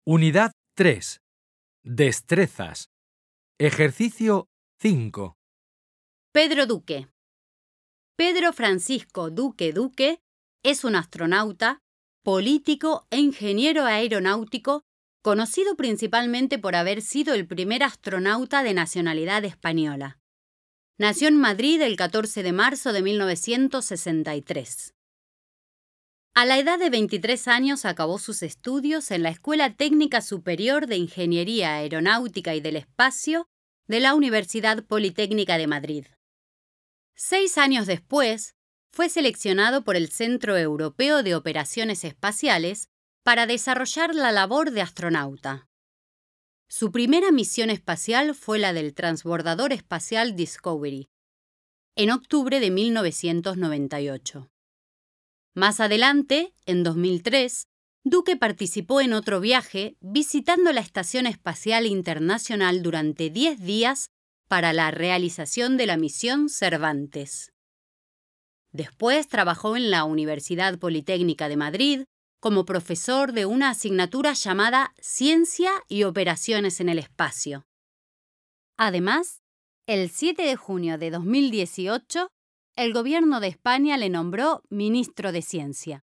Unidad 3. Destrezas. Ejercicio 5. Pedro Duque. Pedro Francisco Duque Duque es un astronauta, político e ingeniero aeronáutico conocido principalmente por haber sido el primer astronauta de nacionalidad española. Nació en Madrid el 14 de marzo de 1963. A la edad de 23 años acabó sus estudios en la Escuela Técnica Superior de Ingeniería Aeronáutica y del Espacio de la Universidad Politécnica de Madrid. 6 años después, fue seleccionado por el Centro Europeo de Operaciones Espaciales para desarrollar la labor de astronauta. Su primera misión espacial fue la del transbordador espacial Discovery, en octubre de 1998. Más adelante, en 2003, Duque participó en otro viaje visitando la Estación Espacial Internacional durante 10 días para la realización de la misión Cervantes. Después trabajó en la Universidad Politécnica de Madrid como profesor de una asignatura llamada Ciencia y Operaciones en el Espacio. Además, el 7 de junio de 2018, el Gobierno de España le nombró ministro de Ciencia.